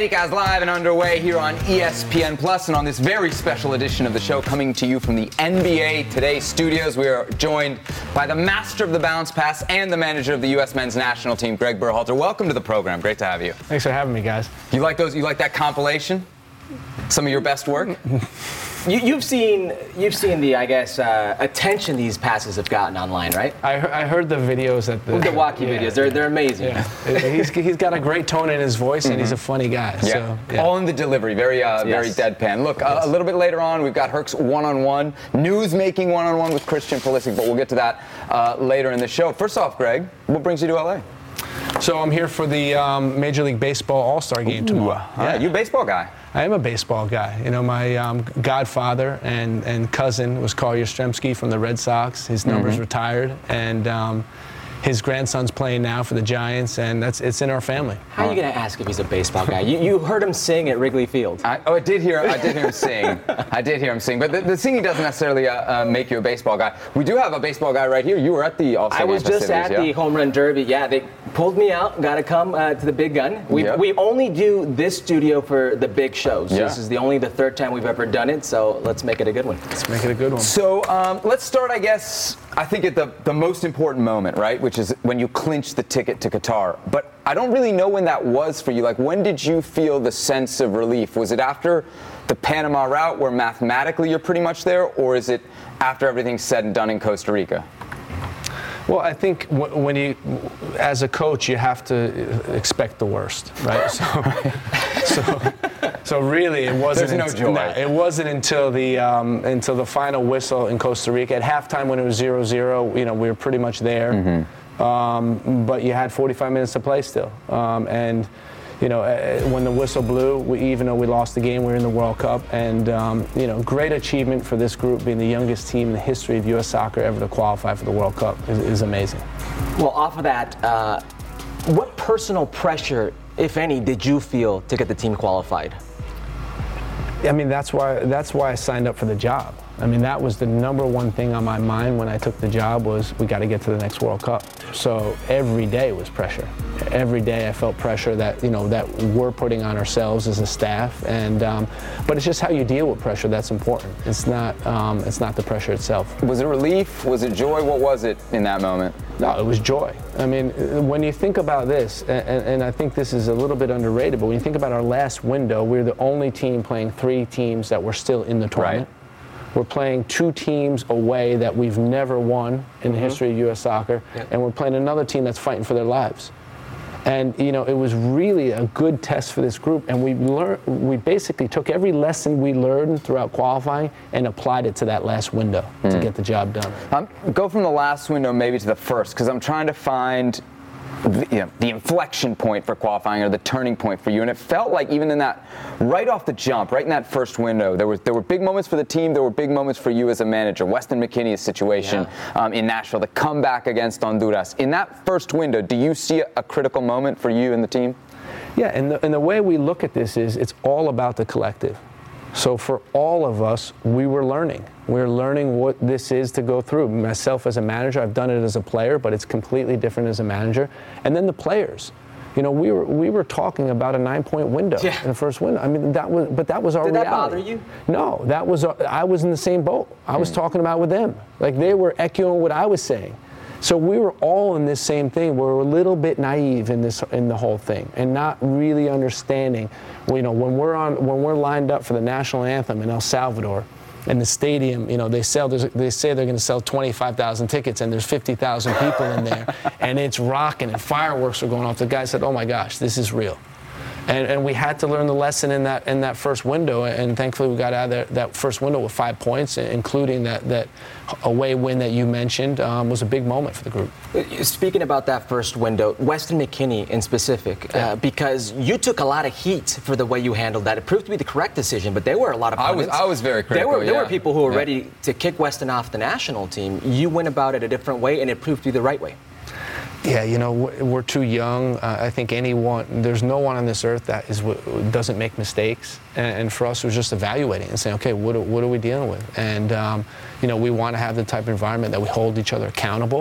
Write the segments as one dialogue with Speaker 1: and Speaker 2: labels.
Speaker 1: Americas live and underway here on ESPN Plus, and on this very special edition of the show, coming to you from the NBA Today studios, we are joined by the master of the bounce pass and the manager of the U.S. men's national team, Greg Berhalter. Welcome to the program. Great to have you.
Speaker 2: Thanks for having me, guys.
Speaker 1: You like those? You like that compilation? Some of your best work?
Speaker 3: You've seen the, I guess, attention these passes have gotten online, right?
Speaker 2: I heard the videos at the
Speaker 3: Wacky videos. They're amazing.
Speaker 2: Yeah. He's got a great tone in his voice, and he's a funny guy.
Speaker 1: Yeah.
Speaker 2: So, yeah.
Speaker 1: All in the delivery, very deadpan. Look, a little bit later on, we've got Herc's one-on-one, news-making one-on-one with Christian Pulisic, but we'll get to that later in the show. First off, Greg, what brings you to LA?
Speaker 2: So I'm here for the Major League Baseball All-Star Game tomorrow.
Speaker 1: Yeah, you a baseball guy.
Speaker 2: I am a baseball guy. You know, my godfather and cousin was Carl Yastrzemski from the Red Sox. His number's retired, and his grandson's playing now for the Giants, and it's in our family.
Speaker 3: How are you going to ask if he's a baseball guy? You heard him sing at Wrigley Field.
Speaker 1: I did hear him sing. I did hear him sing, but the singing doesn't necessarily make you a baseball guy. We do have a baseball guy right here. You were at the All-Star Game.
Speaker 3: I was just at the Home Run Derby. Yeah, they pulled me out. Got to come to the big gun. We only do this studio for the big shows. Yeah. This is the third time we've ever done it, so let's make it a good one.
Speaker 2: Let's make it a good one.
Speaker 1: So let's start, I guess, I think at the most important moment, right, which is when you clinch the ticket to Qatar. But I don't really know when that was for you. Like, when did you feel the sense of relief? Was it after the Panama route where mathematically you're pretty much there, or is it after everything's said and done in Costa Rica?
Speaker 2: Well, I think when you, as a coach, you have to expect the worst, right? So really, it wasn't.
Speaker 1: There's no joy.
Speaker 2: No, it wasn't until the final whistle in Costa Rica at halftime when it was 0-0. You know, we were pretty much there, but you had 45 minutes to play still, and. You know, when the whistle blew, even though we lost the game, we were in the World Cup. And, you know, great achievement for this group, being the youngest team in the history of U.S. soccer ever to qualify for the World Cup is amazing.
Speaker 3: Well, off of that, what personal pressure, if any, did you feel to get the team qualified?
Speaker 2: I mean, that's why I signed up for the job. I mean, that was the number one thing on my mind when I took the job was we got to get to the next World Cup. So every day was pressure. Every day I felt pressure that, you know, that we're putting on ourselves as a staff. And but it's just how you deal with pressure that's important. It's not the pressure itself.
Speaker 1: Was it relief? Was it joy? What was it in that moment?
Speaker 2: No, it was joy. I mean, when you think about this, and I think this is a little bit underrated, but when you think about our last window, we were the only team playing 3 teams that were still in the tournament. Right. We're playing 2 teams away that we've never won in the history of U.S. soccer, and we're playing another team that's fighting for their lives. And, you know, it was really a good test for this group, and we basically took every lesson we learned throughout qualifying and applied it to that last window to get the job done.
Speaker 1: Go from the last window maybe to the first, because I'm trying to find the inflection point for qualifying, or the turning point for you. And it felt like even in that, right off the jump, right in that first window, there were big moments for the team, there were big moments for you as a manager. Weston McKennie's situation in Nashville, the comeback against Honduras. In that first window, do you see a critical moment for you and the team?
Speaker 2: Yeah, and the way we look at this is it's all about the collective. So for all of us, we were learning. We're learning what this is to go through. Myself as a manager, I've done it as a player, but it's completely different as a manager. And then the players. You know, we were talking about a 9-point window in the first window. I mean, that was our reality. Did that
Speaker 3: bother you?
Speaker 2: No, I was in the same boat. I was talking about with them. Like, they were echoing what I was saying. So we were all in this same thing. We were a little bit naive in the whole thing, and not really understanding. You know, when we're lined up for the national anthem in El Salvador, and the stadium, you know, they say they're going to sell 25,000 tickets, and there's 50,000 people in there, and it's rocking, and fireworks are going off. The guy said, "Oh my gosh, this is real." And we had to learn the lesson in that first window, and thankfully we got out of that first window with 5 points, including that away win that you mentioned was a big moment for the group.
Speaker 3: Speaking about that first window, Weston McKennie in specific, because you took a lot of heat for the way you handled that. It proved to be the correct decision, but there were a lot of pundits.
Speaker 1: I was very critical.
Speaker 3: There were people who were ready to kick Weston off the national team. You went about it a different way, and it proved to be the right way.
Speaker 2: Yeah, you know, we're too young. I think there's no one on this earth that doesn't make mistakes. And for us, it was just evaluating and saying, okay, what are we dealing with? And, you know, we want to have the type of environment that we hold each other accountable,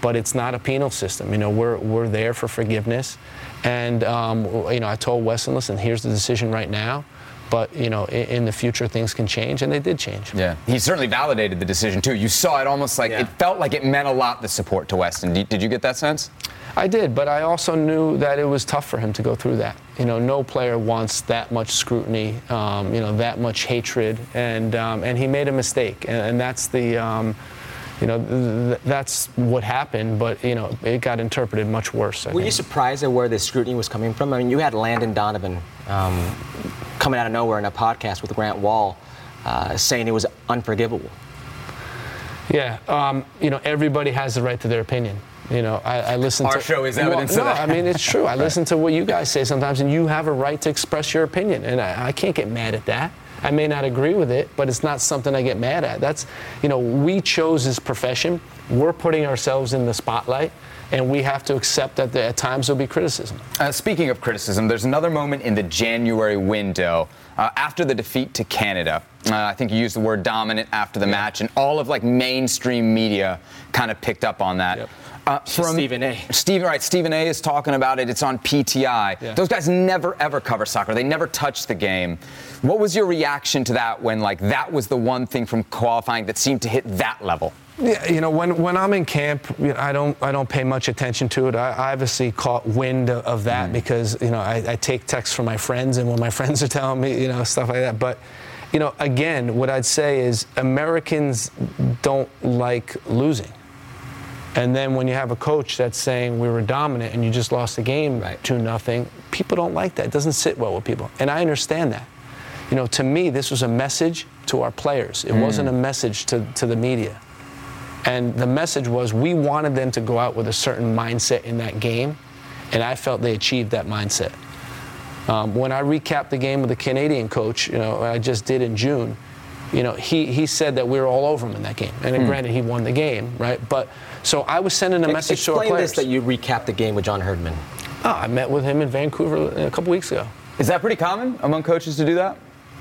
Speaker 2: but it's not a penal system. You know, we're there for forgiveness. And, you know, I told Weston, listen, here's the decision right now. But, you know, in the future, things can change, and they did change.
Speaker 1: Yeah, he certainly validated the decision, too. You saw it almost like, it felt like it meant a lot, the support to Weston. Did you get that sense?
Speaker 2: I did, but I also knew that it was tough for him to go through that. You know, no player wants that much scrutiny, you know, that much hatred, and he made a mistake, and that's the, you know, that's what happened, but, you know, it got interpreted much worse.
Speaker 3: Were you surprised at where the scrutiny was coming from? I mean, you had Landon Donovan coming out of nowhere in a podcast with Grant Wall saying it was unforgivable.
Speaker 2: Yeah, you know, everybody has the right to their opinion. You know, I listen to...
Speaker 1: Our show is evidence of that.
Speaker 2: I mean, it's true. I listen to what you guys say sometimes, and you have a right to express your opinion, and I can't get mad at that. I may not agree with it, but it's not something I get mad at. That's, you know, we chose this profession. We're putting ourselves in the spotlight, and we have to accept that at times there'll be criticism.
Speaker 1: Speaking of criticism, there's another moment in the January window after the defeat to Canada. I think you used the word dominant after the match, and all of like mainstream media kind of picked up on that.
Speaker 3: Yep. From Stephen A.
Speaker 1: Stephen A. is talking about it. It's on PTI. Yeah. Those guys never, ever cover soccer. They never touch the game. What was your reaction to that when, like, that was the one thing from qualifying that seemed to hit that level?
Speaker 2: Yeah, you know, when I'm in camp, you know, I don't pay much attention to it. I obviously caught wind of that because, you know, I take texts from my friends, and when my friends are telling me, you know, stuff like that. But, you know, again, what I'd say is Americans don't like losing. And then when you have a coach that's saying we were dominant and you just lost the game 2-0, people don't like that. It doesn't sit well with people. And I understand that. You know, to me, this was a message to our players. It wasn't a message to the media. And the message was we wanted them to go out with a certain mindset in that game, and I felt they achieved that mindset. When I recapped the game with the Canadian coach, you know, I just did in June, you know, he said that we were all over him in that game. And then granted, he won the game, right? But so I was sending a message to our players.
Speaker 3: Explain this, that you recapped the game with John Herdman.
Speaker 2: Oh, I met with him in Vancouver a couple weeks ago.
Speaker 1: Is that pretty common among coaches to do that?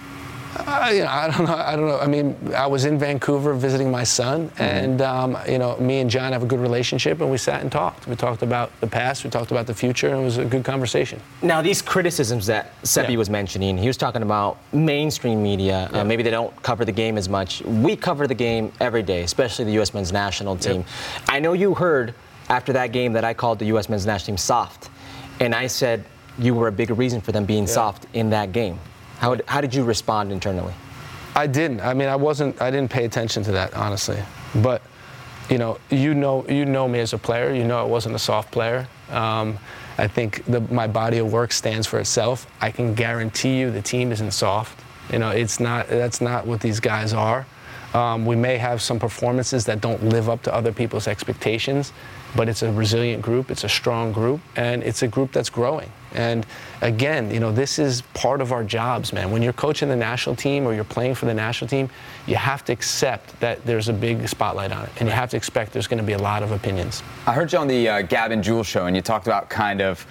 Speaker 2: You know, I don't know. I mean, I was in Vancouver visiting my son, and you know, me and John have a good relationship, and we sat and talked. We talked about the past, we talked about the future, and it was a good conversation.
Speaker 3: Now, these criticisms that Seppi was mentioning, he was talking about mainstream media. Maybe they don't cover the game as much. We cover the game every day, especially the U.S. men's national team. I know you heard after that game that I called the U.S. men's national team soft, and I said you were a big reason for them being soft in that game. How did you respond internally?
Speaker 2: I didn't. I mean, I didn't pay attention to that, honestly. But, you know me as a player. You know I wasn't a soft player. I think my body of work stands for itself. I can guarantee you the team isn't soft. You know, that's not what these guys are. We may have some performances that don't live up to other people's expectations, but it's a resilient group, it's a strong group, and it's a group that's growing. And again, you know, this is part of our jobs, man. When you're coaching the national team or you're playing for the national team, you have to accept that there's a big spotlight on it, and you have to expect there's going to be a lot of opinions.
Speaker 1: I heard you on the Gavin Jules show, and you talked about kind of,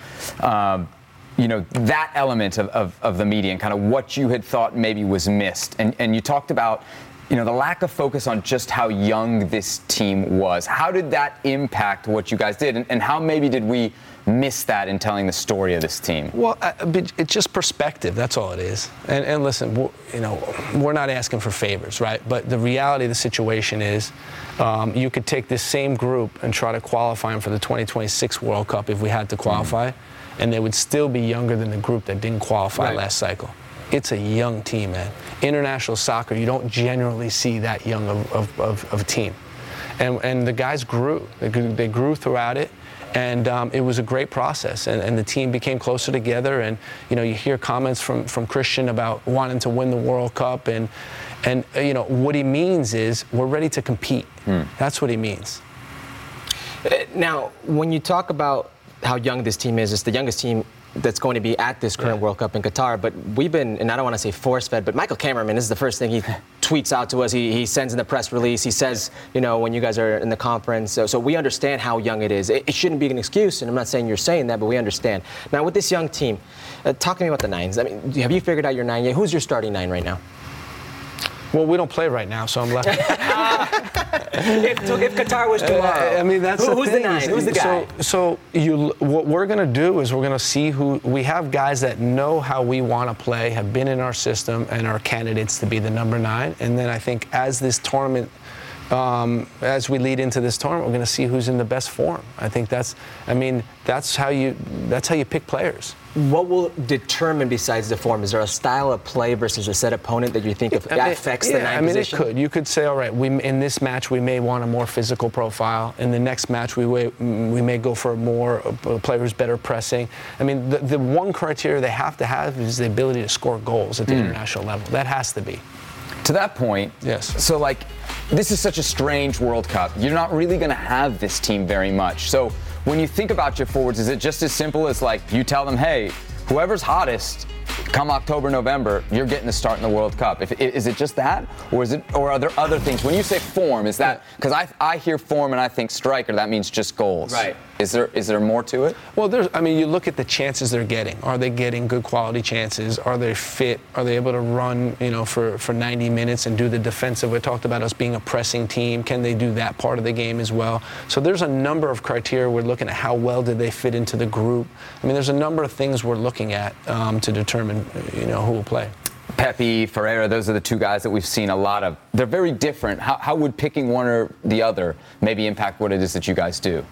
Speaker 1: you know, that element of the media and kind of what you had thought maybe was missed. And you talked about, you know, the lack of focus on just how young this team was. How did that impact what you guys did? And how maybe did we miss that in telling the story of this team?
Speaker 2: Well, it's just perspective. That's all it is. And listen, you know, we're not asking for favors, right? But the reality of the situation is you could take this same group and try to qualify them for the 2026 World Cup if we had to qualify, and they would still be younger than the group that didn't qualify last cycle. It's a young team, man. International soccer, you don't generally see that young of a team. And the guys grew. They grew throughout it. And it was a great process, and the team became closer together. And you know, you hear comments from Christian about wanting to win the World Cup, and you know what he means is we're ready to compete. That's what he means.
Speaker 3: Now, when you talk about how young this team is, it's the youngest team that's going to be at this current World Cup in Qatar. But we've been, and I don't want to say force-fed, but Michael Kammerman, this is the first thing he tweets out to us. He sends in the press release. He says, you know, when you guys are in the conference. So we understand how young it is. It shouldn't be an excuse, and I'm not saying you're saying that, but we understand. Now, with this young team, talk to me about the nines. I mean, have you figured out your nine yet? Who's your starting nine right now?
Speaker 2: Well, we don't play right now, so I'm left.
Speaker 3: if Qatar was tomorrow,
Speaker 2: I mean, that's
Speaker 3: who's the
Speaker 2: thing.
Speaker 3: 9? Who's the guy?
Speaker 2: What we're going to do is we're going to see who we have guys that know how we want to play, have been in our system, and are candidates to be the number 9. And then I think as this tournament, as we lead into this tournament, we're going to see who's in the best form. I think that's how you pick players.
Speaker 3: What will determine besides the form? Is there a style of play versus a set opponent that you think affects the 9 position?
Speaker 2: It could. You could say, all right, in this match we may want a more physical profile. In the next match we may go for a player who's better pressing. I mean, the one criteria they have to have is the ability to score goals at the international level. That has to be.
Speaker 1: To that point,
Speaker 2: yes.
Speaker 1: So, this is such a strange World Cup. You're not really going to have this team very much. So, when you think about your forwards, is it just as simple as you tell them, hey, whoever's hottest, come October, November, you're getting the start in the World Cup? Is it just that, or are there other things? When you say form, is that because I hear form and I think striker, that means just goals?
Speaker 3: Right.
Speaker 1: Is there more to it?
Speaker 2: Well, you look at the chances they're getting. Are they getting good quality chances? Are they fit? Are they able to run, for 90 minutes and do the defensive? We talked about us being a pressing team. Can they do that part of the game as well? So there's a number of criteria. We're looking at how well did they fit into the group. I mean, there's a number of things we're looking at to determine, who will play.
Speaker 1: Pepi, Ferreira, those are the 2 guys that we've seen a lot of. They're very different. How would picking one or the other maybe impact what it is that you guys do?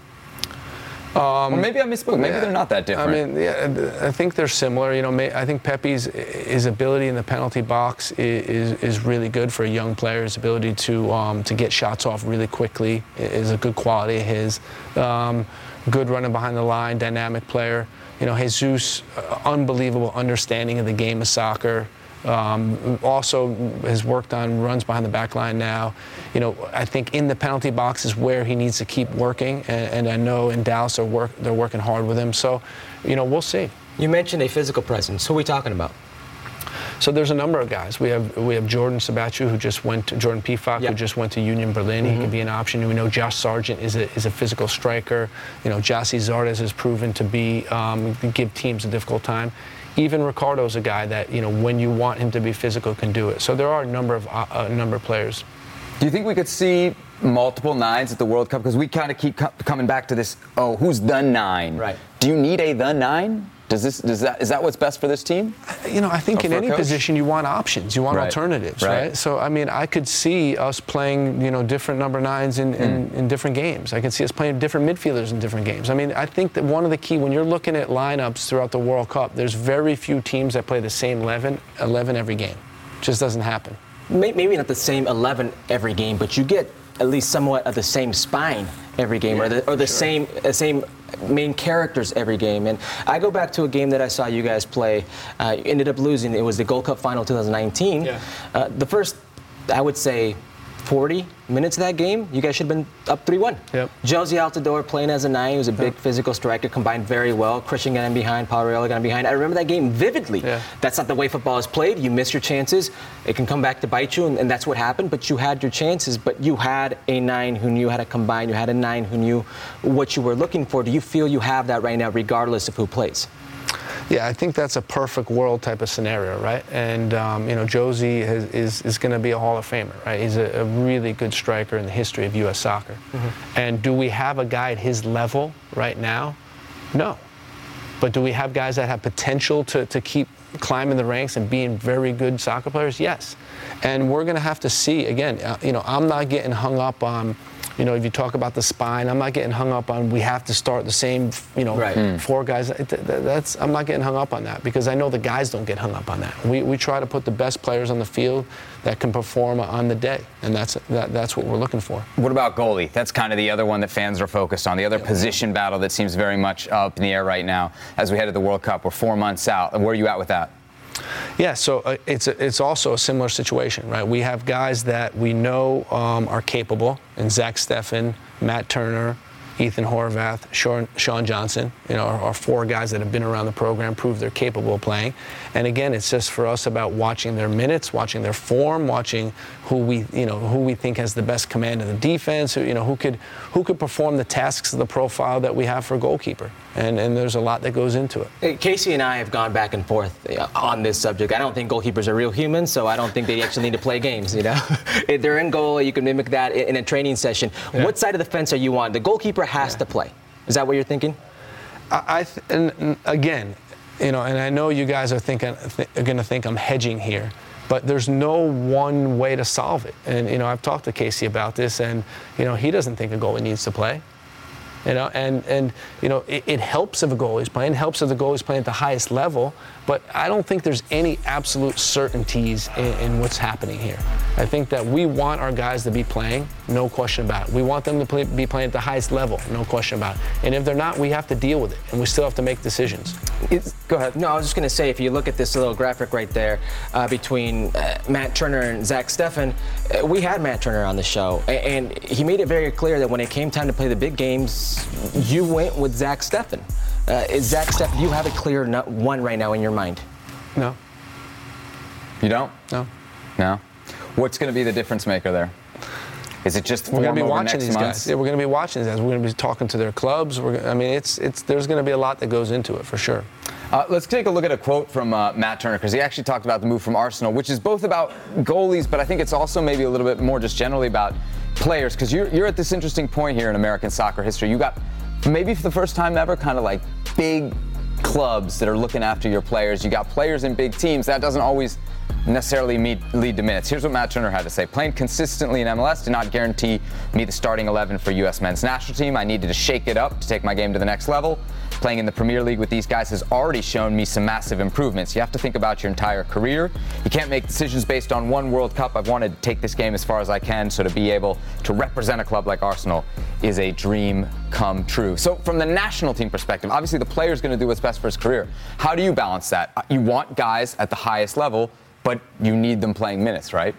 Speaker 1: Or maybe I misspoke. Maybe they're not that different.
Speaker 2: I think they're similar. I think Pepi's his ability in the penalty box is really good for a young player. His ability to get shots off really quickly is a good quality of his. Good running behind the line, dynamic player. Jesus, unbelievable understanding of the game of soccer. Also has worked on runs behind the back line now. I think in the penalty box is where he needs to keep working, and I know in Dallas they're working hard with him. So, we'll see.
Speaker 3: You mentioned a physical presence. Who are we talking about?
Speaker 2: So there's a number of guys. We have Jordan Sabachu, Jordan Pefok, who just went to Union Berlin. He could be an option. We know Josh Sargent is a physical striker. Gyasi Zardes has proven to give teams a difficult time. Even Ricardo's a guy that, when you want him to be physical, can do it. So there are a number of players.
Speaker 1: Do you think we could see multiple 9s at the World Cup? Because we kind of keep coming back to this, who's the 9?
Speaker 3: Right.
Speaker 1: Do you need the 9? Is that what's best for this team?
Speaker 2: I think in any position you want options, you want alternatives, right? So I could see us playing, different number 9s in different games. I can see us playing different midfielders in different games. I think that one of the key when you're looking at lineups throughout the World Cup, there's very few teams that play the same 11 every game. It just doesn't happen.
Speaker 3: Maybe not the same 11 every game, but you get at least somewhat of the same spine every game, or the same main characters every game. And I go back to a game that I saw you guys play. You ended up losing. It was the Gold Cup Final 2019. Yeah. The first, I would say, 40 minutes of that game, you guys should have been up 3-1.
Speaker 2: Yep.
Speaker 3: Jozy Altidore playing as a 9. He was a big physical striker, combined very well. Christian got in behind, Paul Real got in behind. I remember that game vividly. Yeah. That's not the way football is played. You miss your chances. It can come back to bite you, and that's what happened. But you had your chances, but you had a 9 who knew how to combine. You had a 9 who knew what you were looking for. Do you feel you have that right now, regardless of who plays?
Speaker 2: Yeah, I think that's a perfect world type of scenario, right? And, Jozy is going to be a Hall of Famer, right? He's a really good striker in the history of U.S. soccer. Mm-hmm. And do we have a guy at his level right now? No. But do we have guys that have potential to keep climbing the ranks and being very good soccer players? Yes. And we're going to have to see, again, I'm not getting hung up on, if you talk about the spine, I'm not getting hung up on we have to start the same, 4 guys. I'm not getting hung up on that because I know the guys don't get hung up on that. We try to put the best players on the field that can perform on the day, and that's what we're looking for.
Speaker 1: What about goalie? That's kind of the other one that fans are focused on, the other position battle that seems very much up in the air right now as we head to the World Cup. We're 4 months out. Where are you at with that?
Speaker 2: Yeah, so it's also a similar situation, right? We have guys that we know are capable, and Zach Steffen, Matt Turner, Ethan Horvath, Sean Johnson, are 4 guys that have been around the program, proved they're capable of playing. And again, it's just for us about watching their minutes, watching their form, watching who we think has the best command of the defense, who could perform the tasks of the profile that we have for a goalkeeper. And there's a lot that goes into it.
Speaker 3: Casey and I have gone back and forth on this subject. I don't think goalkeepers are real humans, so I don't think they actually need to play games, If they're in goal, you can mimic that in a training session. Yeah. What side of the fence are you on? The goalkeeper has to play. Is that what you're thinking?
Speaker 2: And again, and I know you guys are going to think I'm hedging here, but there's no one way to solve it. And, I've talked to Casey about this, and, he doesn't think a goalie needs to play. It helps if a goalie's playing, helps if the goalie's playing at the highest level, but I don't think there's any absolute certainties in what's happening here. I think that we want our guys to be playing, no question about it. We want them to be playing at the highest level, no question about it. And if they're not, we have to deal with it, and we still have to make decisions.
Speaker 3: Go ahead. No, I was just going to say, if you look at this little graphic right there between Matt Turner and Zach Steffen, we had Matt Turner on the show, and he made it very clear that when it came time to play the big games, you went with Zach Steffen. Is Zach Steffen, do you have a clear one right now in your mind?
Speaker 2: No.
Speaker 1: You don't?
Speaker 2: No.
Speaker 1: What's going to be the difference maker there? Is it just
Speaker 2: we're going to be
Speaker 1: watching
Speaker 2: these guys? Yeah, we're going to be watching these guys. We're going to be talking to their clubs. There's going to be a lot that goes into it for sure.
Speaker 1: Let's take a look at a quote from Matt Turner, because he actually talked about the move from Arsenal, which is both about goalies, but I think it's also maybe a little bit more just generally about players, because you're at this interesting point here in American soccer history. You got maybe for the first time ever kind of like big clubs that are looking after your players. You got players in big teams. That doesn't always necessarily lead to minutes. Here's what Matt Turner had to say. Playing consistently in MLS did not guarantee me the starting 11 for U.S. men's national team. I needed to shake it up to take my game to the next level. Playing in the Premier League with these guys has already shown me some massive improvements. You have to think about your entire career. You can't make decisions based on one World Cup. I've wanted to take this game as far as I can, so to be able to represent a club like Arsenal is a dream come true. So from the national team perspective, obviously the player's going to do what's best for his career. How do you balance that? You want guys at the highest level, but you need them playing minutes, right?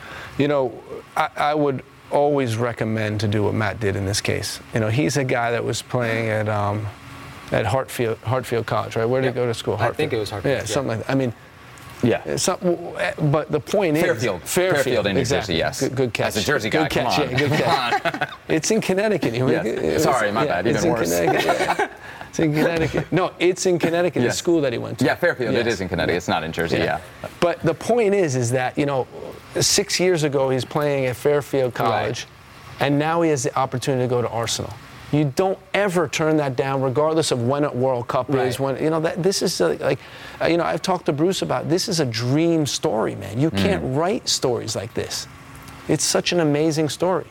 Speaker 2: I would always recommend to do what Matt did in this case. He's a guy that was playing at Hartfield College, right? Where did he go to school?
Speaker 3: Hartfield. I think it was Hartfield.
Speaker 2: Yeah, something like that. I mean,
Speaker 1: yeah.
Speaker 2: But the point is
Speaker 1: Fairfield in New Jersey, yes.
Speaker 2: Good catch.
Speaker 1: As a Jersey guy,
Speaker 2: come on. Good catch. It's in Connecticut.
Speaker 1: Sorry, my bad. Even worse.
Speaker 2: It's in Connecticut. No, it's in Connecticut, the school that he went to.
Speaker 1: Yeah, Fairfield, it is in Connecticut. It's not in Jersey, yeah.
Speaker 2: But the point is that, 6 years ago he's playing at Fairfield College, and now he has the opportunity to go to Arsenal. You don't ever turn that down, regardless of when a World Cup is. When this is I've talked to Bruce about this is a dream story, man. You can't write stories like this. It's such an amazing story.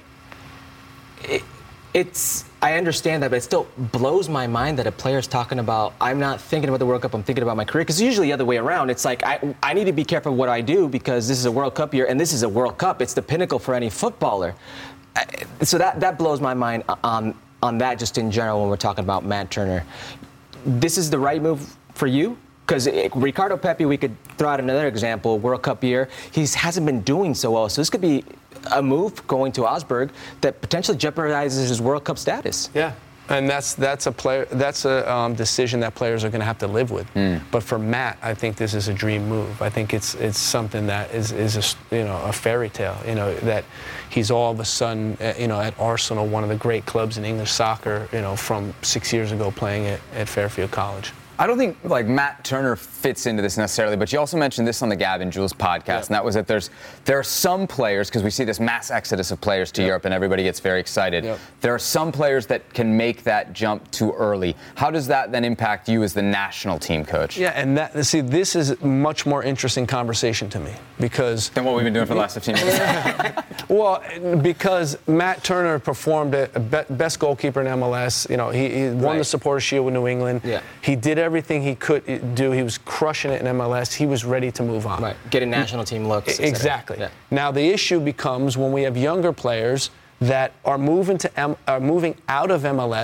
Speaker 3: I understand that, but it still blows my mind that a player's talking about, I'm not thinking about the World Cup, I'm thinking about my career. Because usually the other way around, it's like, I need to be careful what I do because this is a World Cup year, and this is a World Cup. It's the pinnacle for any footballer. So that blows my mind on that just in general when we're talking about Matt Turner. This is the right move for you? Because Ricardo Pepi, we could throw out another example, World Cup year. He hasn't been doing so well. So this could be a move going to Augsburg that potentially jeopardizes his World Cup status.
Speaker 2: Yeah. And that's a decision that players are going to have to live with. But for Matt, I think this is a dream move. I think it's something that is a fairy tale. That he's all of a sudden at Arsenal, one of the great clubs in English soccer. From 6 years ago playing at Fairfield College.
Speaker 1: I don't think Matt Turner fits into this necessarily, but you also mentioned this on the Gab and Jules podcast, and that was that there are some players, because we see this mass exodus of players to Europe and everybody gets very excited. There are some players that can make that jump too early. How does that then impact you as the national team coach?
Speaker 2: Yeah, and this is a much more interesting conversation to me because
Speaker 1: than what we've been doing for the last 15 minutes.
Speaker 2: Well, because Matt Turner performed best goalkeeper in MLS. He won the Supporters' Shield with New England.
Speaker 3: Yeah.
Speaker 2: He did everything he could do. He was crushing it in MLS. He was ready to move on.
Speaker 3: Right. Getting national team looks.
Speaker 2: Exactly.
Speaker 3: Yeah.
Speaker 2: Now the issue becomes when we have younger players that are moving out of MLS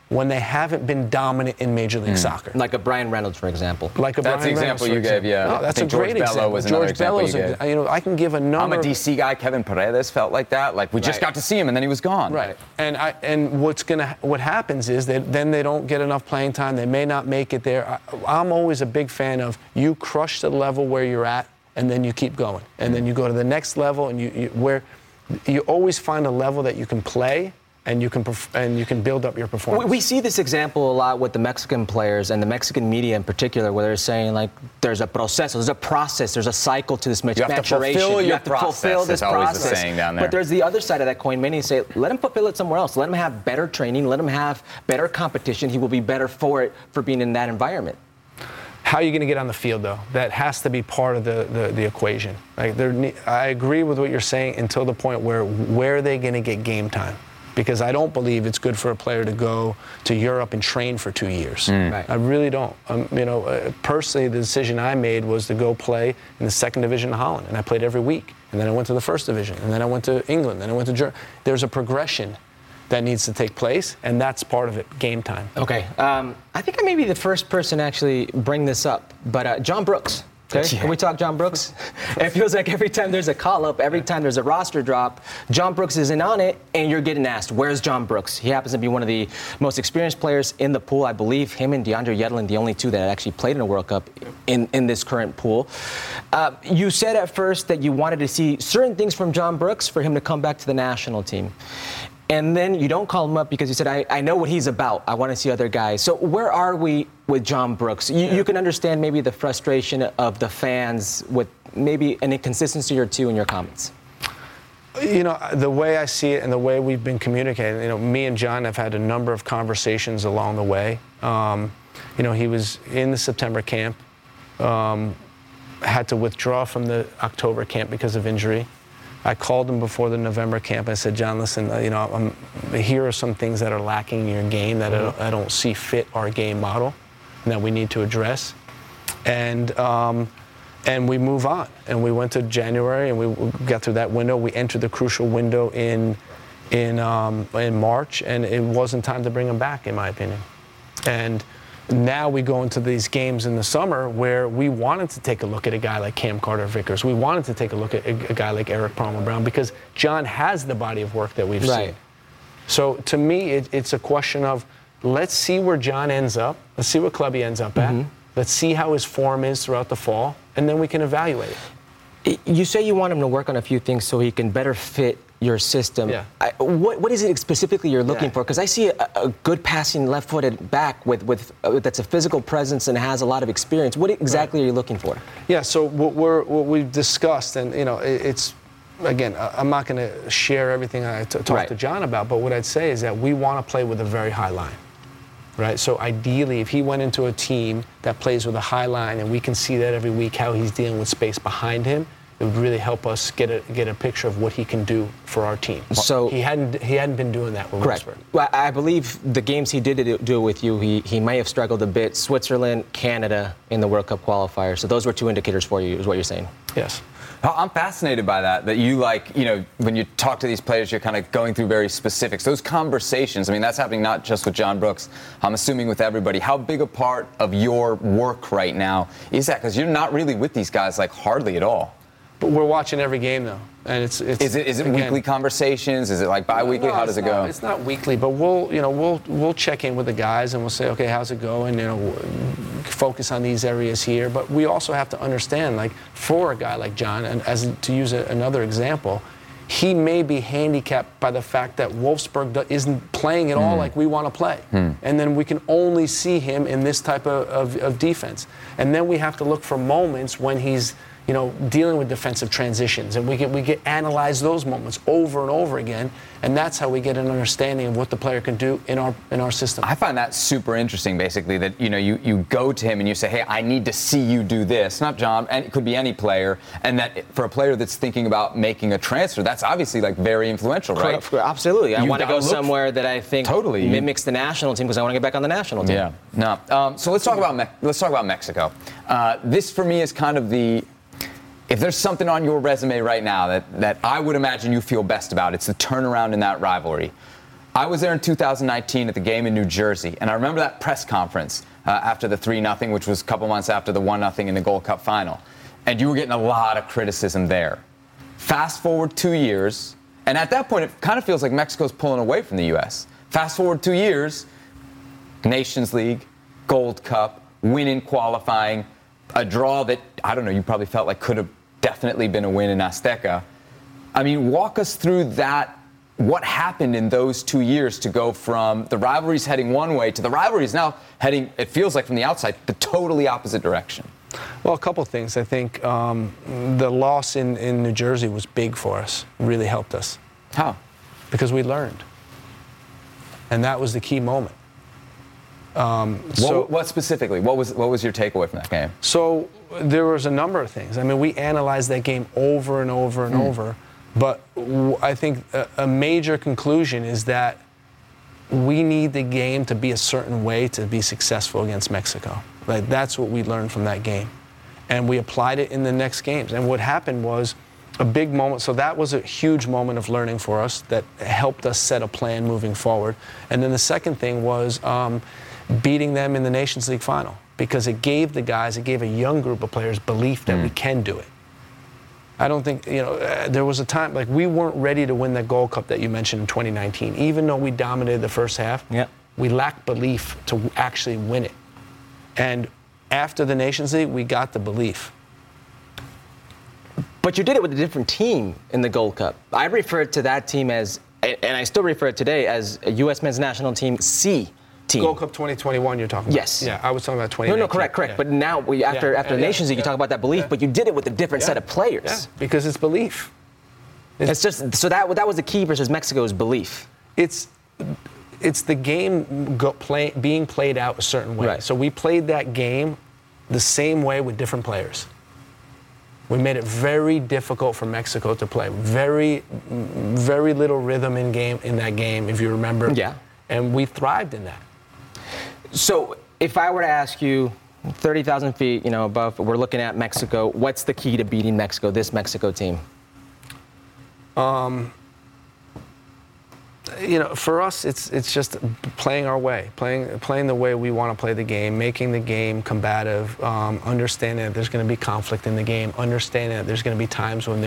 Speaker 2: when they haven't been dominant in Major League Soccer.
Speaker 3: Like a Brian Reynolds, for example.
Speaker 2: Like a
Speaker 1: That's
Speaker 2: Brian
Speaker 1: the
Speaker 2: Reynolds,
Speaker 1: example you gave, yeah.
Speaker 2: No, that's
Speaker 1: I
Speaker 2: a
Speaker 1: think
Speaker 2: great
Speaker 1: George Bello
Speaker 2: example.
Speaker 1: was another
Speaker 2: George
Speaker 1: example
Speaker 2: Bello's,
Speaker 1: you gave.
Speaker 2: I can give a number.
Speaker 1: I'm a DC guy. Kevin Paredes felt like that. Like we just
Speaker 3: Right.
Speaker 1: got to see him and then he was gone.
Speaker 2: Right. And what happens is that then they don't get enough playing time. They may not make it there. I'm always a big fan of you crush the level where you're at and then you keep going. And then you go to the next level and you always find a level that you can play and you can build up your performance.
Speaker 3: We see this example a lot with the Mexican players and the Mexican media in particular, where they're saying like there's a proceso, there's a process, there's a cycle to this maturation.
Speaker 1: You have to fulfill your
Speaker 3: process.
Speaker 1: process.
Speaker 3: This
Speaker 1: That's always the
Speaker 3: process.
Speaker 1: saying down there.
Speaker 3: But there's the other side of that coin. Many say, let him fulfill it somewhere else. Let him have better training. Let him have better competition. He will be better for it, for being in that environment.
Speaker 2: How are you going to get on the field, though? That has to be part of the equation. Like I agree with what you're saying until the point where are they going to get game time? Because I don't believe it's good for a player to go to Europe and train for 2 years.
Speaker 3: Right.
Speaker 2: I really don't. Personally, the decision I made was to go play in the second division of Holland, and I played every week. And then I went to the first division, and then I went to England, then I went to Germany. There's a progression that needs to take place, and that's part of it, game time.
Speaker 3: Okay. I think I may be the first person to actually bring this up, but John Brooks. Okay.
Speaker 1: Yeah.
Speaker 3: Can we talk John Brooks? It feels like every time there's a call-up, every time there's a roster drop, John Brooks isn't on it, and you're getting asked, where's John Brooks? He happens to be one of the most experienced players in the pool. I believe him and DeAndre Yedlin, the only two that actually played in a World Cup in this current pool. You said at first that you wanted to see certain things from John Brooks for him to come back to the national team. And then you don't call him up because you said, I know what he's about. I want to see other guys. So where are we with John Brooks? You can understand maybe the frustration of the fans with maybe an inconsistency or two in your comments.
Speaker 2: The way I see it and the way we've been communicating, me and John have had a number of conversations along the way. He was in the September camp, had to withdraw from the October camp because of injury. I called him before the November camp. I said, John, listen, here are some things that are lacking in your game that I don't see fit our game model and that we need to address. And we move on. And we went to January and we got through that window. We entered the crucial window in March, and it wasn't time to bring him back, in my opinion. And now we go into these games in the summer where we wanted to take a look at a guy like Cam Carter-Vickers. We wanted to take a look at a guy like Eric Palmer-Brown because John has the body of work that we've seen. So to me, it's a question of let's see where John ends up. Let's see what club he ends up at. Let's see how his form is throughout the fall, and then we can evaluate it.
Speaker 3: You say you want him to work on a few things so he can better fit your system.
Speaker 2: Yeah.
Speaker 3: What is it specifically you're looking for? Because I see a good passing left-footed back with that's a physical presence and has a lot of experience. What exactly are you looking for?
Speaker 2: Yeah. So what we've discussed, and it's again, I'm not going to share everything I talked to John about, but what I'd say is that we want to play with a very high line. Right. So ideally, if he went into a team that plays with a high line, and we can see that every week how he's dealing with space behind him, it would really help us get a picture of what he can do for our team. So he hadn't been doing that with
Speaker 3: correct.
Speaker 2: Wolfsburg.
Speaker 3: Well, I believe the games he did do with you, he may have struggled a bit. Switzerland, Canada in the World Cup qualifier. So those were two indicators for you, is what you're saying.
Speaker 2: Yes.
Speaker 1: I'm fascinated by that you when you talk to these players, you're kind of going through very specifics. Those conversations, I mean, that's happening not just with John Brooks, I'm assuming with everybody. How big a part of your work right now is that? Because you're not really with these guys, hardly at all.
Speaker 2: But we're watching every game, though. And it's
Speaker 1: is it again, weekly conversations? Is it bi-weekly?
Speaker 2: No,
Speaker 1: how does it go?
Speaker 2: It's not weekly, but we'll check in with the guys and we'll say, okay, how's it going? Focus on these areas here. But we also have to understand, for a guy like John, and as to use another example, he may be handicapped by the fact that Wolfsburg isn't playing at all like we want to play. And then we can only see him in this type of defense. And then we have to look for moments when he's dealing with defensive transitions, and we get analyze those moments over and over again, and that's how we get an understanding of what the player can do in our system.
Speaker 1: I find that super interesting, basically, that you go to him and you say, hey, I need to see you do this. Not John, and it could be any player, and that for a player that's thinking about making a transfer, that's obviously very influential, right?
Speaker 3: Absolutely. I want to go somewhere that I think
Speaker 1: totally
Speaker 3: mimics the national team because I want to get back on the national team.
Speaker 1: Yeah. No. So let's talk about Mexico. This for me is kind of if there's something on your resume right now that I would imagine you feel best about, it's the turnaround in that rivalry. I was there in 2019 at the game in New Jersey, and I remember that press conference after the 3-0, which was a couple months after the 1-0 in the Gold Cup final. And you were getting a lot of criticism there. Fast forward 2 years, and at that point, it kind of feels like Mexico's pulling away from the U.S. Fast forward 2 years, Nations League, Gold Cup, win in qualifying, a draw that, I don't know, you probably felt like could have definitely been a win in Azteca. I mean, walk us through that. What happened in those 2 years to go from the rivalries heading one way to the rivalries now heading, it feels like from the outside, the totally opposite direction?
Speaker 2: Well, a couple things. I think the loss in New Jersey was big for us, really helped us.
Speaker 1: How?
Speaker 2: Because we learned. And that was the key moment.
Speaker 1: What specifically? What was your takeaway from that game?
Speaker 2: So there was a number of things. I mean, we analyzed that game over and over and over. But I think a major conclusion is that we need the game to be a certain way to be successful against Mexico. Like, that's what we learned from that game. And we applied it in the next games. And what happened was a big moment. So that was a huge moment of learning for us that helped us set a plan moving forward. And then the second thing was beating them in the Nations League final, because it gave a young group of players belief that we can do it. I don't think, there was a time, like, we weren't ready to win that Gold Cup that you mentioned in 2019. Even though we dominated the first half, we lacked belief to actually win it. And after the Nations League, we got the belief.
Speaker 3: But you did it with a different team in the Gold Cup. I referred to that team as, and I still refer it today as a U.S. men's national team C team.
Speaker 2: Gold Cup 2021 you're talking about?
Speaker 3: Yes.
Speaker 2: Yeah, I was talking about 2019.
Speaker 3: No, correct.
Speaker 2: Yeah.
Speaker 3: But now, after the Nations League, you talk about that belief, but you did it with a different set of players.
Speaker 2: Yeah, because it's belief.
Speaker 3: It's just, so that was the key versus Mexico's belief.
Speaker 2: It's the game being played out a certain way.
Speaker 3: Right.
Speaker 2: So we played that game the same way with different players. We made it very difficult for Mexico to play. Very, very little rhythm in that game, if you remember.
Speaker 3: Yeah.
Speaker 2: And we thrived in that.
Speaker 3: So if I were to ask you, 30,000 feet, above, we're looking at Mexico, what's the key to beating Mexico, this Mexico team?
Speaker 2: For us, it's just playing our way, playing the way we want to play the game, making the game combative, understanding that there's going to be conflict in the game, understanding that there's going to be times when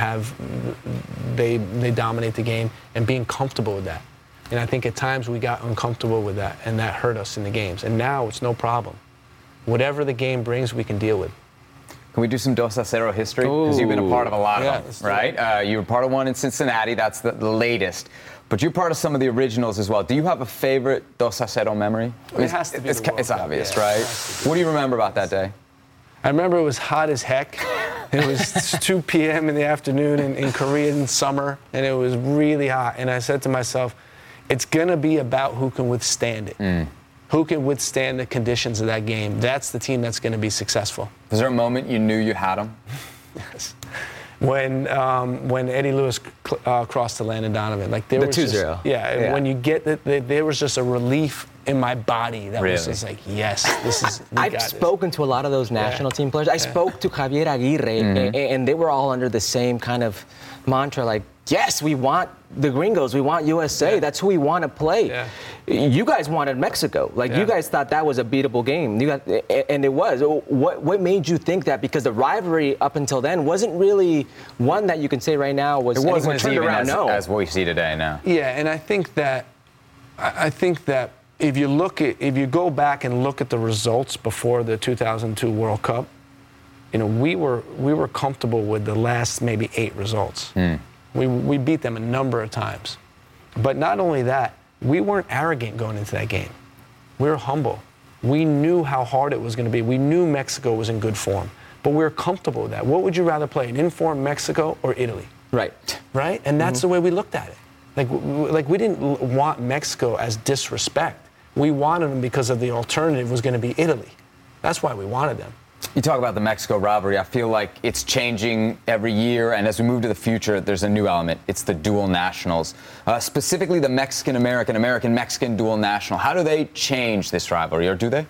Speaker 2: they dominate the game, and being comfortable with that. And I think at times we got uncomfortable with that, and that hurt us in the games. And now it's no problem. Whatever the game brings, we can deal with.
Speaker 1: Can we do some 2-0 history? Because you've been a part of a lot of them, right? You were part of one in Cincinnati. That's the latest. But you're part of some of the originals as well. Do you have a favorite 2-0 memory?
Speaker 2: It has to be the World
Speaker 1: It's
Speaker 2: Cup,
Speaker 1: obvious,
Speaker 2: yeah.
Speaker 1: right? What do you remember about that day?
Speaker 2: I remember it was hot as heck. It was 2 p.m. in the afternoon in Korean summer, and it was really hot. And I said to myself, it's going to be about who can withstand it. Who can withstand the conditions of that game. That's the team that's going to be successful.
Speaker 1: Was there a moment you knew you had them?
Speaker 2: Yes. When Eddie Lewis crossed to Landon Donovan. Like, there
Speaker 3: the
Speaker 2: was
Speaker 3: 2-0.
Speaker 2: Yeah, when you get that, there was just a relief in my body that was just like, yes, this is.
Speaker 3: I've spoken to a lot of those national team players. I spoke to Javier Aguirre, and they were all under the same kind of mantra, like, yes, we want the gringos, we want USA, that's who we want to play.
Speaker 2: Yeah.
Speaker 3: You guys wanted Mexico. You guys thought that was a beatable game. And it was. What made you think that? Because the rivalry up until then wasn't really one that you can say right now was.
Speaker 1: It wasn't as
Speaker 3: turned
Speaker 1: even
Speaker 3: around.
Speaker 1: as we see today now.
Speaker 2: Yeah, and I think that if you go back and look at the results before the 2002 World Cup, we were comfortable with the last maybe 8 results. We beat them a number of times. But not only that, we weren't arrogant going into that game. We were humble. We knew how hard it was going to be. We knew Mexico was in good form. But we were comfortable with that. What would you rather play, an informed Mexico or Italy?
Speaker 3: Right.
Speaker 2: Right? And that's the way we looked at it. Like we didn't want Mexico as disrespect. We wanted them because of the alternative was going to be Italy. That's why we wanted them.
Speaker 1: You talk about the Mexico rivalry. I feel like it's changing every year, and as we move to the future, there's a new element. It's the dual nationals, specifically the Mexican-American, American-Mexican dual national. How do they change this rivalry, or do they?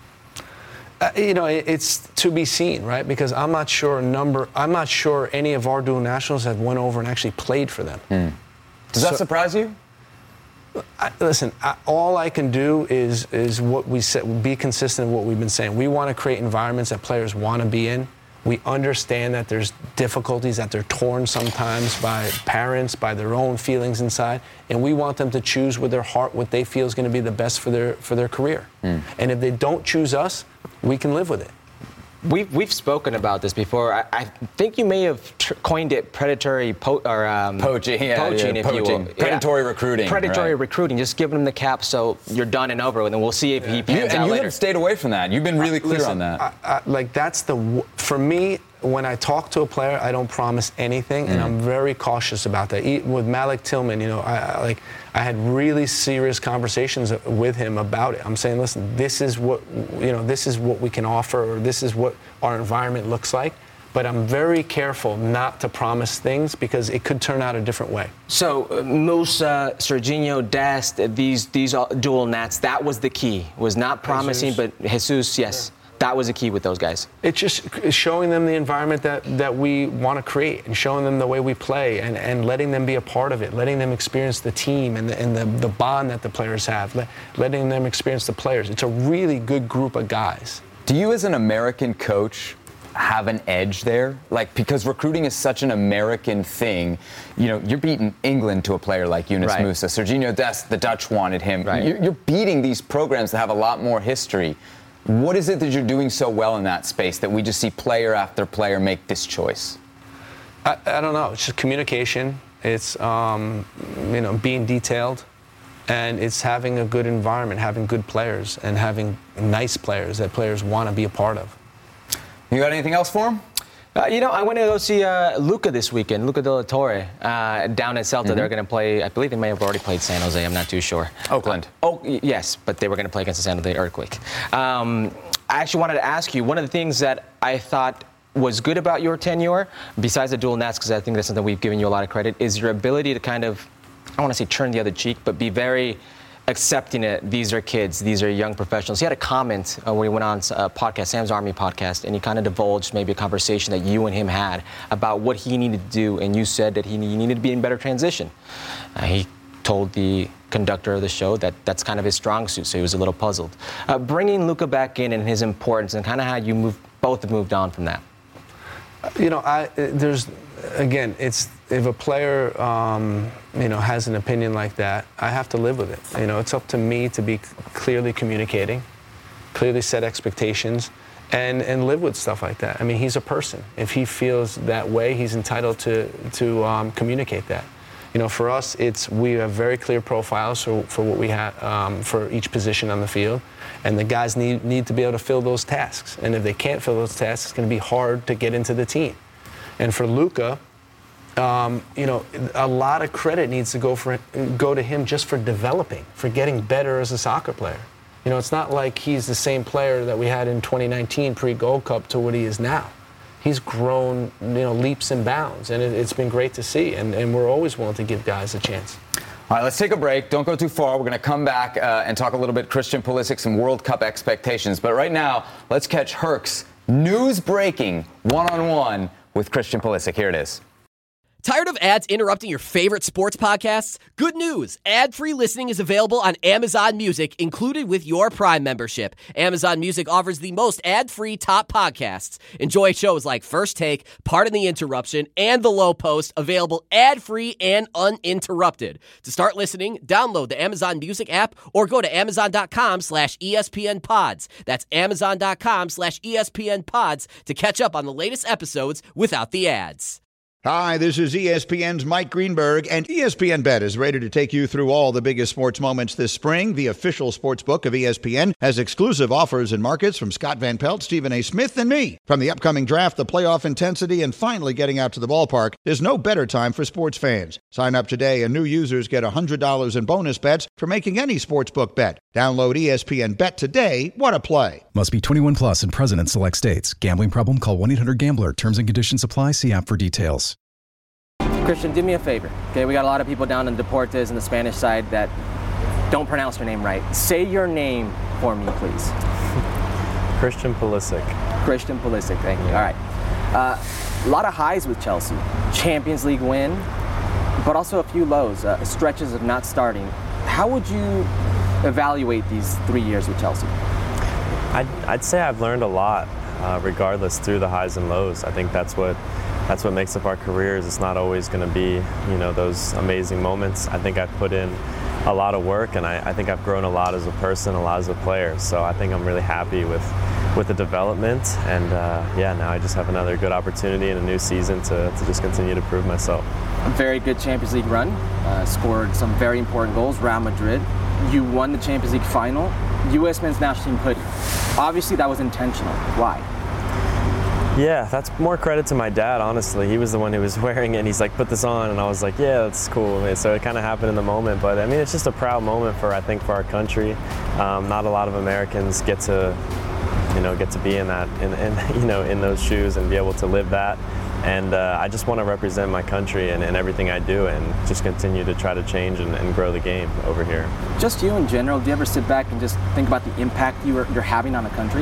Speaker 2: It's to be seen, right? Because I'm not sure any of our dual nationals have went over and actually played for them.
Speaker 1: Does that surprise you?
Speaker 2: Listen, all I can do is what we said, be consistent with what we've been saying. We want to create environments that players want to be in. We understand that there's difficulties, that they're torn sometimes by parents, by their own feelings inside, and we want them to choose with their heart what they feel is going to be the best for their career. And if they don't choose us, we can live with it.
Speaker 3: We've spoken about this before. I think you may have coined it predatory
Speaker 1: poaching,
Speaker 3: if you will.
Speaker 1: Predatory recruiting.
Speaker 3: Predatory
Speaker 1: right.
Speaker 3: recruiting. Just giving him the cap so you're done and over with, and we'll see if he pans out
Speaker 1: And you
Speaker 3: later.
Speaker 1: have stayed away from that. You've been really clear on that.
Speaker 2: That's for me. When I talk to a player, I don't promise anything, and I'm very cautious about that. With Malik Tillman, I had really serious conversations with him about it. I'm saying, listen, this is what we can offer, or this is what our environment looks like. But I'm very careful not to promise things because it could turn out a different way.
Speaker 3: So Musa, Serginho Dest, these dual nats, that was the key. Was not promising, but Jesus, yes. That was the key with those guys.
Speaker 2: It's just showing them the environment that we want to create, and showing them the way we play, and letting them be a part of it, letting them experience the team and the bond that the players have, letting them experience the players. It's a really good group of guys.
Speaker 1: Do you, as an American coach, have an edge there? Because recruiting is such an American thing. You're beating England to a player like Yunus Musa. Serginho Dest, the Dutch wanted him.
Speaker 3: Right.
Speaker 1: You're beating these programs that have a lot more history. What is it that you're doing so well in that space that we just see player after player make this choice?
Speaker 2: I don't know. It's just communication. It's being detailed, and it's having a good environment, having good players, and having nice players that players want to be a part of.
Speaker 1: You got anything else for him?
Speaker 3: I went to go see Luka this weekend, Luka de la Torre, down at Celta. They're going to play, I believe they may have already played San Jose, I'm not too sure.
Speaker 1: Oakland.
Speaker 3: Yes, but they were going to play against the San Jose Earthquake. I actually wanted to ask you, one of the things that I thought was good about your tenure, besides the dual nats, because I think that's something we've given you a lot of credit, is your ability to kind of, I don't want to say turn the other cheek, but be very accepting it. These are kids. These are young professionals. He had a comment when he went on a podcast, Sam's Army podcast, and he kind of divulged maybe a conversation that you and him had about what he needed to do, and you said that he needed to be in better transition. He told the conductor of the show that that's kind of his strong suit, so he was a little puzzled. Bringing Luka back in and his importance, and kind of how you both have moved on from that. If a player, has an opinion like that, I have to live with it. It's up to me to be clearly communicating, clearly set expectations, and live with stuff like that. I mean, he's a person. If he feels that way, he's entitled to communicate that. For us, we have very clear profiles for what we have for each position on the field, and the guys need to be able to fill those tasks. And if they can't fill those tasks, it's going to be hard to get into the team. And for Luka, a lot of credit needs to go to him just for developing, for getting better as a soccer player. It's not like he's the same player that we had in 2019 pre-Gold Cup to what he is now. He's grown, leaps and bounds, and it's been great to see. And we're always willing to give guys a chance.
Speaker 1: All right, let's take a break. Don't go too far. We're going to come back and talk a little bit Christian Pulisic, some World Cup expectations. But right now, let's catch Herc's news breaking one-on-one with Christian Pulisic. Here it is.
Speaker 4: Tired of ads interrupting your favorite sports podcasts? Good news! Ad-free listening is available on Amazon Music, included with your Prime membership. Amazon Music offers the most ad-free top podcasts. Enjoy shows like First Take, Pardon the Interruption, and The Low Post, available ad-free and uninterrupted. To start listening, download the Amazon Music app or go to amazon.com/ESPNpods. That's amazon.com/ESPNpods to catch up on the latest episodes without the ads.
Speaker 5: Hi, this is ESPN's Mike Greenberg, and ESPN Bet is ready to take you through all the biggest sports moments this spring. The official sports book of ESPN has exclusive offers and markets from Scott Van Pelt, Stephen A. Smith, and me. From the upcoming draft, the playoff intensity, and finally getting out to the ballpark, there's no better time for sports fans. Sign up today, and new users get $100 in bonus bets for making any sportsbook bet. Download ESPN Bet today. What a play.
Speaker 6: Must be 21 plus and present in select states. Gambling problem? Call 1-800-GAMBLER. Terms and conditions apply. See app for details.
Speaker 3: Christian, do me a favor. Okay, we got a lot of people down in Deportes and the Spanish side that don't pronounce your name right. Say your name for me, please.
Speaker 7: Christian Pulisic.
Speaker 3: Christian Pulisic, thank you. All right. A lot of highs with Chelsea. Champions League win, but also a few lows, stretches of not starting.
Speaker 8: How would you evaluate these 3 years with Chelsea?
Speaker 7: I'd say I've learned a lot, regardless, through the highs and lows. I think that's what makes up our careers. It's not always going to be, those amazing moments. I think I've put in a lot of work, and I think I've grown a lot as a person, a lot as a player. So I think I'm really happy with the development, and now I just have another good opportunity in a new season to just continue to prove myself.
Speaker 8: A very good Champions League run, scored some very important goals, Real Madrid. You won the Champions League final, U.S. men's national team hoodie. Obviously that was intentional. Why?
Speaker 7: Yeah, that's more credit to my dad, honestly. He was the one who was wearing it, and he's like, put this on, and I was like, yeah, that's cool. So it kind of happened in the moment, but I mean, it's just a proud moment for our country. Not a lot of Americans get to be in that, in those shoes and be able to live that. And I just want to represent my country in everything I do, and just continue to try to change and grow the game over here.
Speaker 8: Just you in general, do you ever sit back and just think about the impact you're having on the country?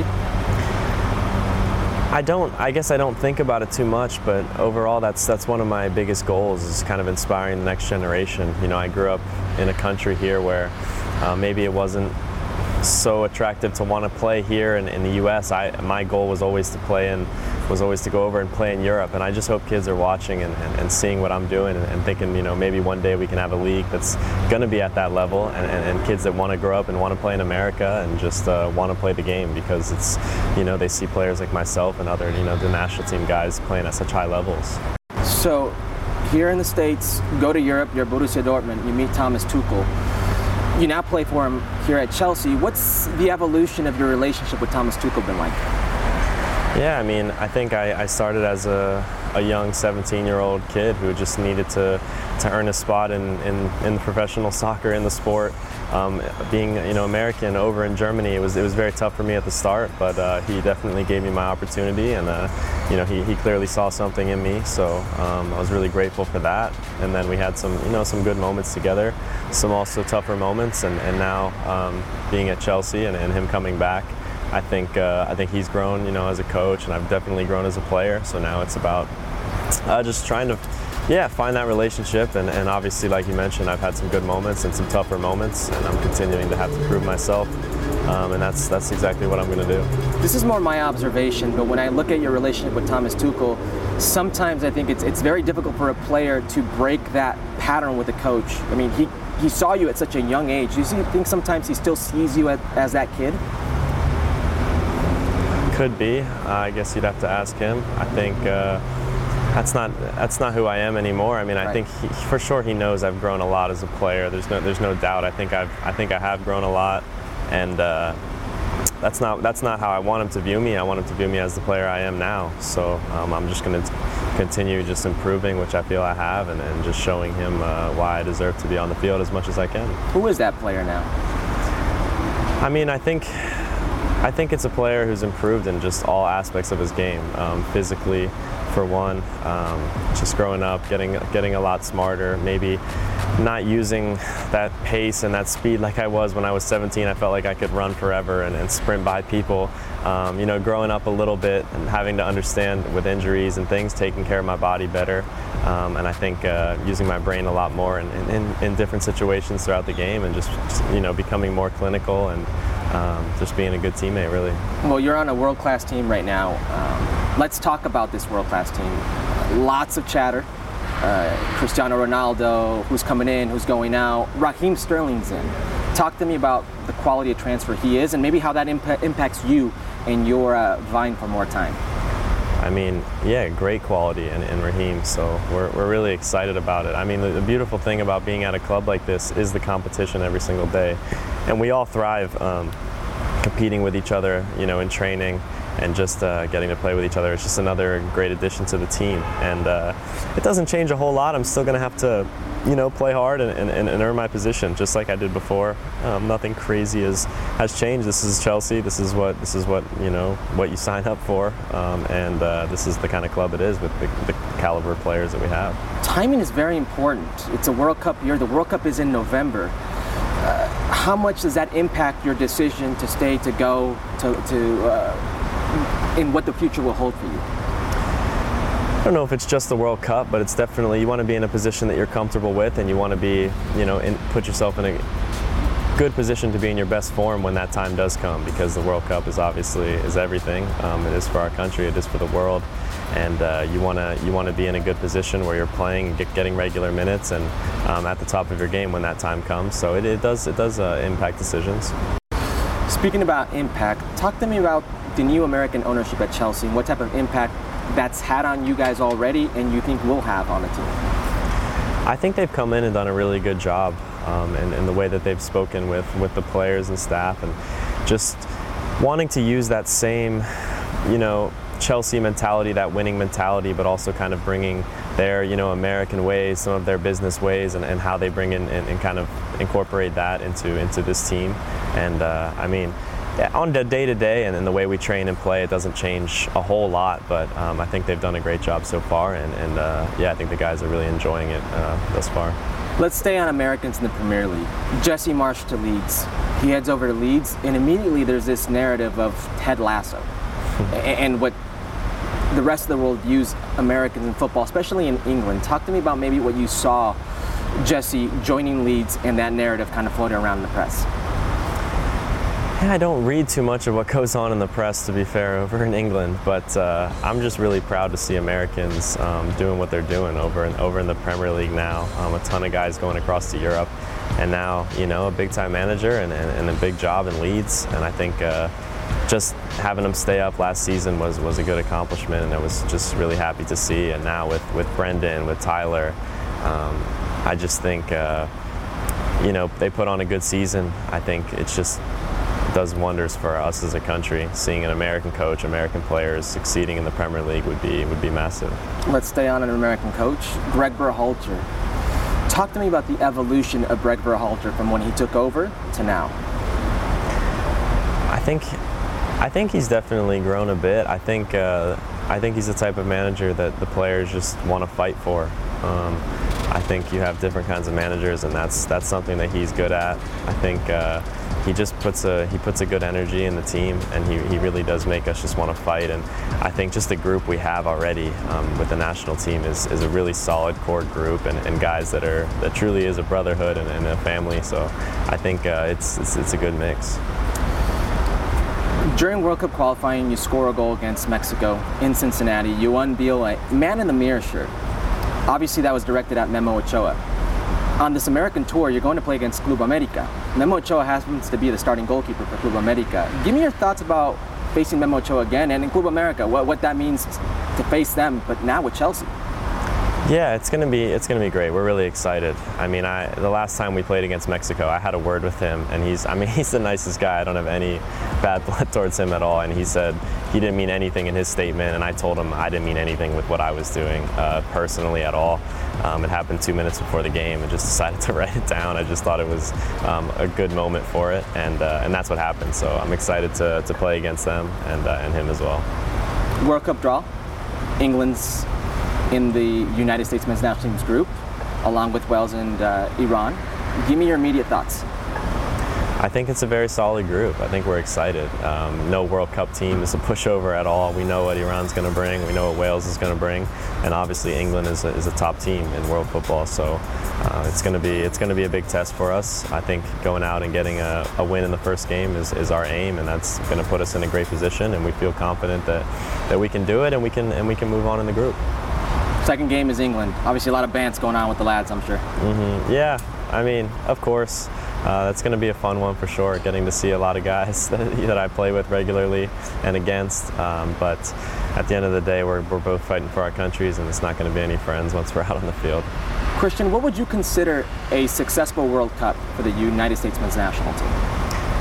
Speaker 7: I guess I don't think about it too much, but overall that's one of my biggest goals, is kind of inspiring the next generation. I grew up in a country here where maybe it wasn't so attractive to want to play here in the U.S. My goal was always to go over and play in Europe, and I just hope kids are watching and seeing what I'm doing and thinking, maybe one day we can have a league that's going to be at that level, and kids that want to grow up and want to play in America and just want to play the game, because it's, they see players like myself and other, the national team guys playing at such high levels.
Speaker 8: So here in the States, go to Europe, you're Borussia Dortmund, you meet Thomas Tuchel. You now play for him here at Chelsea. What's the evolution of your relationship with Thomas Tuchel been like?
Speaker 7: Yeah, I mean, I think I started as a young 17-year-old kid who just needed to earn a spot in the professional soccer, in the sport. Being American over in Germany, it was very tough for me at the start, but he definitely gave me my opportunity, and he clearly saw something in me, so I was really grateful for that. And then we had some good moments together, some also tougher moments, and now being at Chelsea and him coming back, I think he's grown, as a coach, and I've definitely grown as a player. So now it's about just trying to, find that relationship. And obviously, like you mentioned, I've had some good moments and some tougher moments, and I'm continuing to have to prove myself. And that's exactly what I'm going to do.
Speaker 8: This is more my observation, but when I look at your relationship with Thomas Tuchel, sometimes I think it's very difficult for a player to break that pattern with a coach. I mean, he saw you at such a young age. Do you think sometimes he still sees you as that kid?
Speaker 7: Could be. I guess you'd have to ask him. I think that's not who I am anymore. I mean, right. I think for sure he knows I've grown a lot as a player. There's no doubt. I think I have grown a lot, and that's not how I want him to view me. I want him to view me as the player I am now. So I'm just going to continue just improving, which I feel I have, and just showing him why I deserve to be on the field as much as I can.
Speaker 8: Who is that player now?
Speaker 7: I mean, I think it's a player who's improved in just all aspects of his game. Physically, for one, just growing up, getting a lot smarter, maybe not using that pace and that speed like I was when I was 17. I felt like I could run forever and sprint by people. Growing up a little bit and having to understand with injuries and things, taking care of my body better. And I think using my brain a lot more in different situations throughout the game, and just becoming more clinical and just being a good teammate, really.
Speaker 8: Well, you're on a world-class team right now. Let's talk about this world-class team. Lots of chatter. Cristiano Ronaldo, who's coming in, who's going out. Raheem Sterling's in. Talk to me about the quality of transfer he is, and maybe how that impacts you and your vying for more time.
Speaker 7: I mean, yeah, great quality in Raheem, so we're really excited about it. I mean, the beautiful thing about being at a club like this is the competition every single day. And we all thrive competing with each other, in training, and just getting to play with each other. It's just another great addition to the team. And it doesn't change a whole lot. I'm still going to have to, play hard and earn my position, just like I did before. Nothing crazy has changed. This is Chelsea. This is what what you sign up for. And this is the kind of club it is, with the caliber of players that we have.
Speaker 8: Timing is very important. It's a World Cup year. The World Cup is in November. How much does that impact your decision to stay, to go, in what the future will hold for you?
Speaker 7: I don't know if it's just the World Cup, but it's definitely, you want to be in a position that you're comfortable with, and you want to be, put yourself in good position to be in your best form when that time does come, because the World Cup is obviously everything. It is for our country, it is for the world, and you want to be in a good position where you're playing, getting regular minutes, and at the top of your game when that time comes. So it does impact decisions.
Speaker 8: Speaking about impact, talk to me about the new American ownership at Chelsea and what type of impact that's had on you guys already and you think will have on the team.
Speaker 7: I think they've come in and done a really good job in the way that they've spoken with the players and staff, and just wanting to use that same, Chelsea mentality, that winning mentality, but also kind of bringing their, American ways, some of their business ways, and how they bring in and kind of incorporate that into this team. And on the day-to-day and in the way we train and play, it doesn't change a whole lot, but I think they've done a great job so far, and I think the guys are really enjoying it thus far.
Speaker 8: Let's stay on Americans in the Premier League. Jesse Marsch to Leeds. He heads over to Leeds, and immediately there's this narrative of Ted Lasso and what the rest of the world views Americans in football, especially in England. Talk to me about maybe what you saw Jesse joining Leeds and that narrative kind of floating around in the press.
Speaker 7: Yeah, I don't read too much of what goes on in the press, to be fair, over in England, but I'm just really proud to see Americans doing what they're doing over in the Premier League now. A ton of guys going across to Europe, and now, a big-time manager and a big job in Leeds, and I think just having them stay up last season was a good accomplishment, and I was just really happy to see. And now with Brendan, with Tyler, I just think, they put on a good season. I think it's just does wonders for us as a country. Seeing an American coach, American players succeeding in the Premier League would be massive. Let's
Speaker 8: stay on an American coach, Greg Berhalter. Talk to me about the evolution of Greg Berhalter from when he took over to now.
Speaker 7: I think he's definitely grown a bit. I think he's the type of manager that the players just want to fight for. I think you have different kinds of managers, and that's something that he's good at. I think he just puts a good energy in the team, and he really does make us just want to fight. And I think just the group we have already with the national team is a really solid core group, and guys that truly is a brotherhood and a family. So I think it's a good mix.
Speaker 8: During World Cup qualifying, you score a goal against Mexico in Cincinnati. You unveil a man-in-the-mirror shirt. Obviously, that was directed at Memo Ochoa. On this American tour, you're going to play against Club America. Memo Ochoa happens to be the starting goalkeeper for Club America. Give me your thoughts about facing Memo Ochoa again, and in Club America, what that means to face them, but now with Chelsea.
Speaker 7: Yeah, it's gonna be great. We're really excited. I mean, the last time we played against Mexico, I had a word with him, and he's the nicest guy. I don't have any bad blood towards him at all. And he said he didn't mean anything in his statement, and I told him I didn't mean anything with what I was doing personally at all. It happened 2 minutes before the game, and just decided to write it down. I just thought it was a good moment for it, and that's what happened. So I'm excited to play against them and him as well.
Speaker 8: World Cup draw. England's in the United States men's national team's group, along with Wales and Iran. Give me your immediate thoughts.
Speaker 7: I think it's a very solid group. I think we're excited. No World Cup team is a pushover at all. We know what Iran's going to bring. We know what Wales is going to bring, and obviously England is a top team in world football. So it's going to be a big test for us. I think going out and getting a win in the first game is our aim, and that's going to put us in a great position. And we feel confident that we can do it, and we can move on in the group.
Speaker 8: Second game is England. Obviously, a lot of bants going on with the lads, I'm sure.
Speaker 7: Mm-hmm. Yeah, I mean, of course. That's going to be a fun one for sure, getting to see a lot of guys that I play with regularly and against. But at the end of the day, we're both fighting for our countries, and it's not going to be any friends once we're out on the field.
Speaker 8: Christian, what would you consider a successful World Cup for the United States men's national team?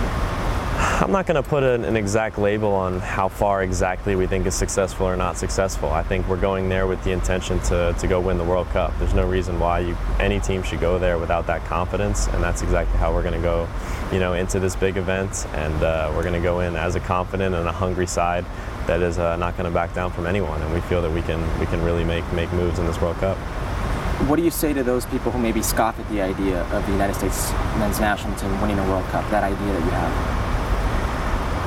Speaker 7: I'm not going to put an exact label on how far exactly we think is successful or not successful. I think we're going there with the intention to go win the World Cup. There's no reason why any team should go there without that confidence, and that's exactly how we're going to go, into this big event. And we're going to go in as a confident and a hungry side that is not going to back down from anyone. And we feel that we can really make moves in this World Cup.
Speaker 8: What do you say to those people who maybe scoff at the idea of the United States men's national team winning a World Cup? That idea that you have.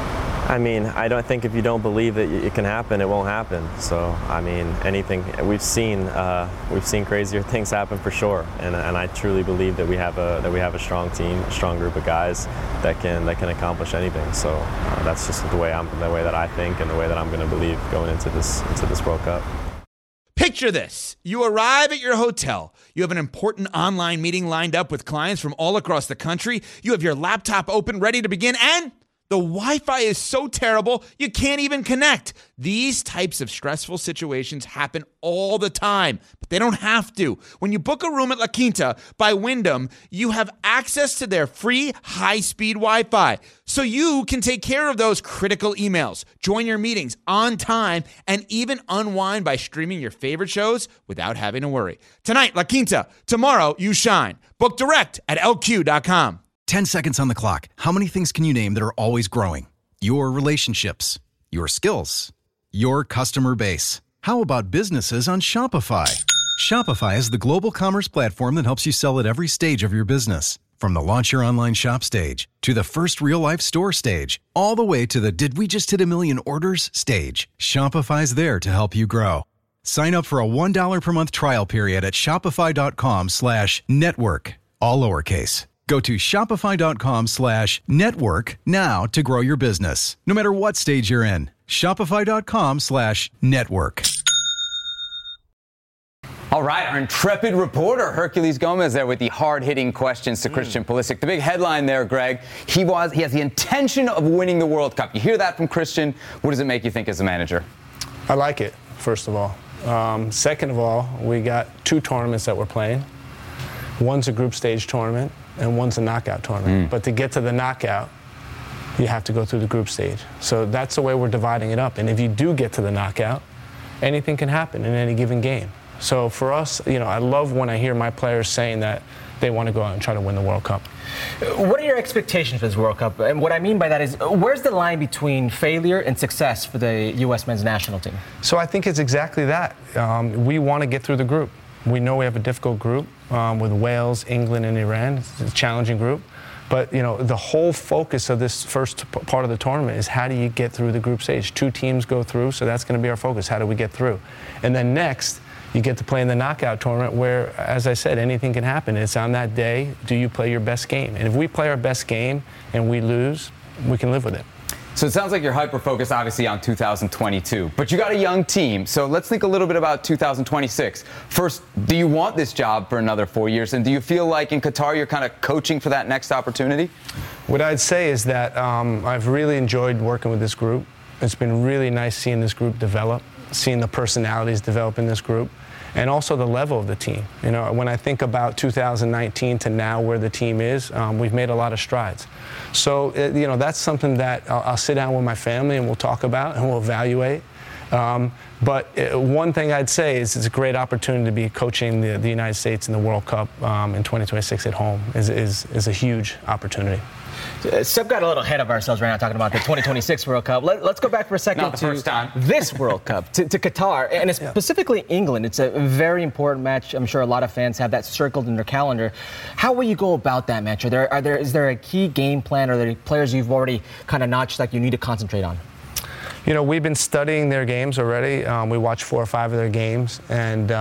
Speaker 7: I mean, I don't think if you don't believe that it can happen, it won't happen. So, I mean, anything we've seen crazier things happen for sure. And I truly believe that we have a strong team, a strong group of guys that can accomplish anything. So that's just the way that I think and the way that I'm going to believe going into this World Cup.
Speaker 9: Picture this. You arrive at your hotel. You have an important online meeting lined up with clients from all across the country. You have your laptop open, ready to begin, and the Wi-Fi is so terrible, you can't even connect. These types of stressful situations happen all the time, but they don't have to. When you book a room at La Quinta by Wyndham, you have access to their free high-speed Wi-Fi, so you can take care of those critical emails, join your meetings on time, and even unwind by streaming your favorite shows without having to worry. Tonight, La Quinta. Tomorrow, you shine. Book direct at LQ.com.
Speaker 6: 10 seconds on the clock. How many things can you name that are always growing? Your relationships, your skills, your customer base. How about businesses on Shopify? Shopify is the global commerce platform that helps you sell at every stage of your business. From the launch your online shop stage, to the first real-life store stage, all the way to the did we just hit a million orders stage. Shopify's there to help you grow. Sign up for a $1 per month trial period at shopify.com/network, all lowercase. Go to shopify.com/network now to grow your business, no matter what stage you're in. Shopify.com/network.
Speaker 1: All right, our intrepid reporter, Herculez Gomez, there with the hard-hitting questions to Christian Pulisic. The big headline there, Greg, he has the intention of winning the World Cup. You hear that from Christian. What does it make you think as a manager?
Speaker 2: I like it, first of all. Second of all, we got 2 tournaments that we're playing. One's a group stage tournament, and one's a knockout tournament. But to get to the knockout, you have to go through the group stage. So that's the way we're dividing it up. And if you do get to the knockout, anything can happen in any given game. So for us, I love when I hear my players saying that they want to go out and try to win the World Cup.
Speaker 8: What are your expectations for this World Cup? And what I mean by that is, where's the line between failure and success for the U.S. men's national team?
Speaker 2: So I think it's exactly that. We want to get through the group. We know we have a difficult group with Wales, England, and Iran. It's a challenging group. But, the whole focus of this first part of the tournament is how do you get through the group stage? 2 teams go through, so that's going to be our focus. How do we get through? And then next, you get to play in the knockout tournament where, as I said, anything can happen. It's on that day, do you play your best game? And if we play our best game and we lose, we can live with it.
Speaker 1: So it sounds like you're hyper-focused, obviously, on 2022. But you got a young team, so let's think a little bit about 2026. First, do you want this job for another 4 years? And do you feel like in Qatar you're kind of coaching for that next opportunity?
Speaker 2: What I'd say is that I've really enjoyed working with this group. It's been really nice seeing this group develop, seeing the personalities develop in this group, and also the level of the team. When I think about 2019 to now where the team is, we've made a lot of strides. So, that's something that I'll sit down with my family and we'll talk about and we'll evaluate. But one thing I'd say is it's a great opportunity to be coaching the United States in the World Cup in 2026 at home is a huge opportunity.
Speaker 8: Seb got a little ahead of ourselves right now talking about the 2026 World Cup. Let's go back for a second
Speaker 1: Not the first time.
Speaker 8: This World Cup, to Qatar, and specifically England. It's a very important match. I'm sure a lot of fans have that circled in their calendar. How will you go about that match? Is there a key game plan, or are there players you've already kind of notched like you need to concentrate on?
Speaker 2: We've been studying their games already. We watched 4 or 5 of their games, and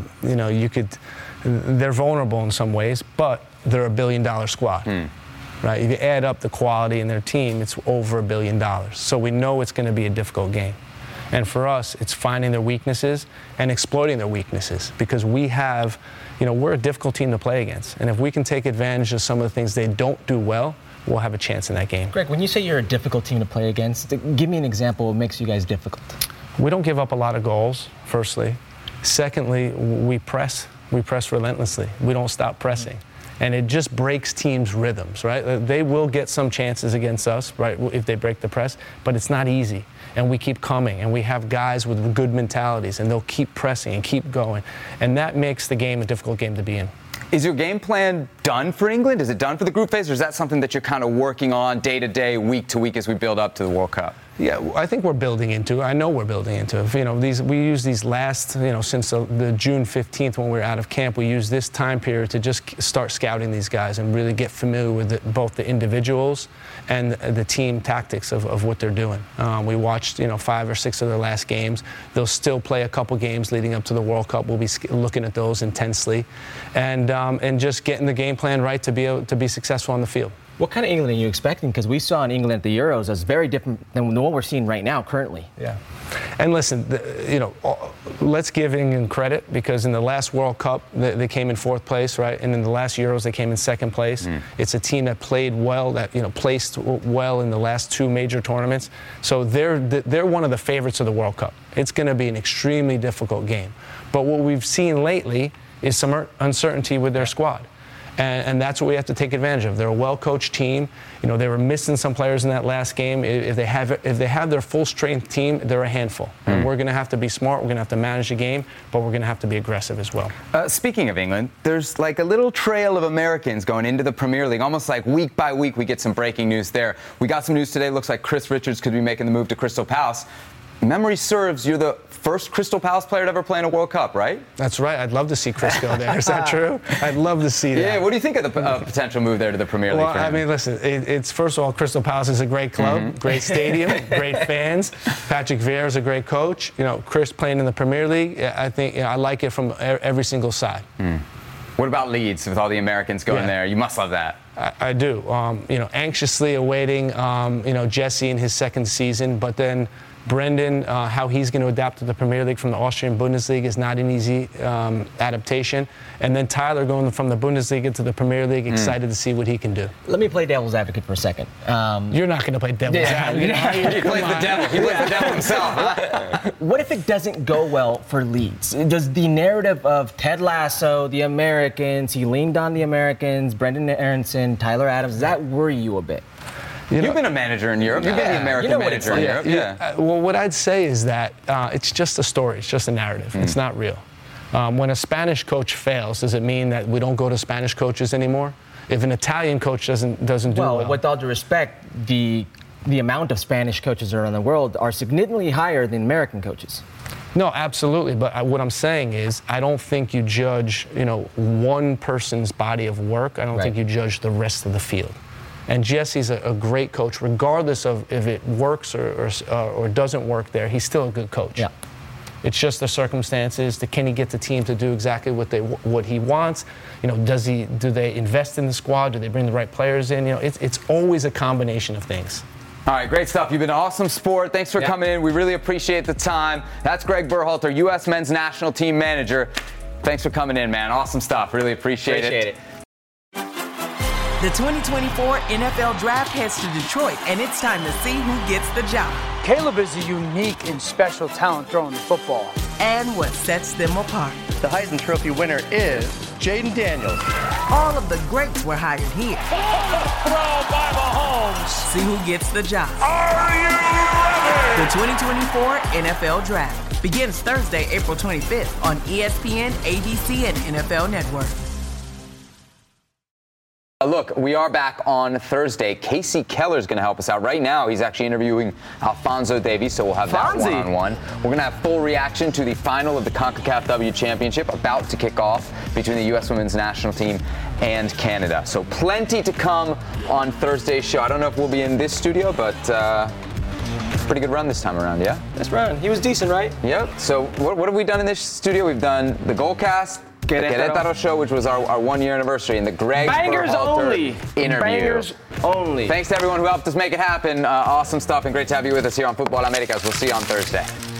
Speaker 2: they're vulnerable in some ways, but they're a $1 billion squad. Right? If you add up the quality in their team, it's over $1 billion. So we know it's going to be a difficult game. And for us, it's finding their weaknesses and exploiting their weaknesses, because we're a difficult team to play against. And if we can take advantage of some of the things they don't do well, we'll have a chance in that game.
Speaker 8: Greg, when you say you're a difficult team to play against, give me an example of what makes you guys difficult.
Speaker 2: We don't give up a lot of goals, firstly. Secondly, we press relentlessly. We don't stop pressing. And it just breaks teams' rhythms, right? They will get some chances against us, right, if they break the press, but it's not easy. And we keep coming, and we have guys with good mentalities, and they'll keep pressing and keep going. And that makes the game a difficult game to be in.
Speaker 1: Is your game plan done for England? Is it done for the group phase, or is that something that you're kind of working on day to day, week to week as we build up to the World Cup?
Speaker 2: Yeah, I think we're building into. I know we're building into it. You know, we use these last, since the June 15th when we were out of camp, we use this time period to just start scouting these guys and really get familiar with both the individuals and the team tactics of what they're doing. We watched, 5 or 6 of their last games. They'll still play a couple games leading up to the World Cup. We'll be looking at those intensely, and just getting the game plan right to be able to be successful on the field.
Speaker 3: What kind of England are you expecting? Because we saw in England at the Euros as very different than the one we're seeing right now currently.
Speaker 2: Yeah. And listen, let's give England credit, because in the last World Cup, they came in 4th place, right? And in the last Euros, they came in 2nd place. It's a team that played well, that placed well in the last 2 major tournaments. So they're one of the favorites of the World Cup. It's going to be an extremely difficult game. But what we've seen lately is some uncertainty with their squad. And that's what we have to take advantage of. They're a well-coached team. They were missing some players in that last game. If they have their full-strength team, they're a handful. And we're going to have to be smart. We're going to have to manage the game, but we're going to have to be aggressive as well.
Speaker 1: Speaking of England, there's like a little trail of Americans going into the Premier League. Almost like week by week, we get some breaking news there. We got some news today. Looks like Chris Richards could be making the move to Crystal Palace. Memory serves, you're the first Crystal Palace player to ever play in a World Cup, right?
Speaker 2: That's right. I'd love to see Chris go there. Is that true? I'd love to see that.
Speaker 1: Yeah, what do you think of the potential move there to the Premier League?
Speaker 2: Well, I mean, listen, it's first of all, Crystal Palace is a great club, great stadium, great fans. Patrick Vieira is a great coach. Chris playing in the Premier League, I think I like it from every single side.
Speaker 1: What about Leeds with all the Americans going there? You must love that.
Speaker 2: I do. Anxiously awaiting, Jesse in his 2nd season, but then Brendan, how he's going to adapt to the Premier League from the Austrian Bundesliga is not an easy adaptation. And then Tyler going from the Bundesliga to the Premier League, excited to see what he can do.
Speaker 3: Let me play devil's advocate for a second.
Speaker 2: You're not going to play devil's advocate.
Speaker 1: He plays the devil. He plays the devil himself. Huh?
Speaker 3: What if it doesn't go well for Leeds? Does the narrative of Ted Lasso, the Americans, he leaned on the Americans, Brendan Aronson, Tyler Adams, does that worry you a bit?
Speaker 1: You've been a manager in Europe. You've been the American manager in Europe. Yeah.
Speaker 2: Well, what I'd say is that it's just a story. It's just a narrative. It's not real. When a Spanish coach fails, does it mean that we don't go to Spanish coaches anymore? If an Italian coach doesn't do well.
Speaker 3: Well, with all due respect, the amount of Spanish coaches around the world are significantly higher than American coaches.
Speaker 2: No, absolutely. But what I'm saying is, I don't think you judge, one person's body of work. I don't think you judge the rest of the field. And Jesse's a great coach, regardless of if it works or doesn't work there. He's still a good coach. Yeah. It's just the circumstances. Can he get the team to do exactly what he wants? Do they invest in the squad? Do they bring the right players in? It's always a combination of things.
Speaker 1: All right, great stuff. You've been an awesome sport. Thanks for coming in. We really appreciate the time. That's Greg Berhalter, U.S. men's national team manager. Thanks for coming in, man. Awesome stuff. Really appreciate it.
Speaker 10: The 2024 NFL Draft heads to Detroit, and it's time to see who gets the job.
Speaker 11: Caleb is a unique and special talent throwing the football.
Speaker 10: And what sets them apart.
Speaker 12: The Heisman Trophy winner is Jaden Daniels.
Speaker 10: All of the greats were hired here.
Speaker 11: Throw by Mahomes.
Speaker 10: See who gets the job.
Speaker 11: Are you ready?
Speaker 10: The 2024 NFL Draft begins Thursday, April 25th on ESPN, ABC, and NFL Network.
Speaker 1: Look, we are back on Thursday. Casey Keller's going to help us out. Right now, he's actually interviewing Alphonso Davies, so we'll have that one-on-one. We're going to have full reaction to the final of the CONCACAF W Championship about to kick off between the U.S. women's national team and Canada. So plenty to come on Thursday's show. I don't know if we'll be in this studio, but pretty good run this time around, yeah?
Speaker 3: Nice run. He was decent, right?
Speaker 1: Yep. So what have we done in this studio? We've done the Goalcast, the Querétaro show, which was our 1-year anniversary, and the Greg Berhalter interview.
Speaker 3: Bangers only.
Speaker 1: Thanks to everyone who helped us make it happen. Awesome stuff, and great to have you with us here on Football Americas. We'll see you on Thursday.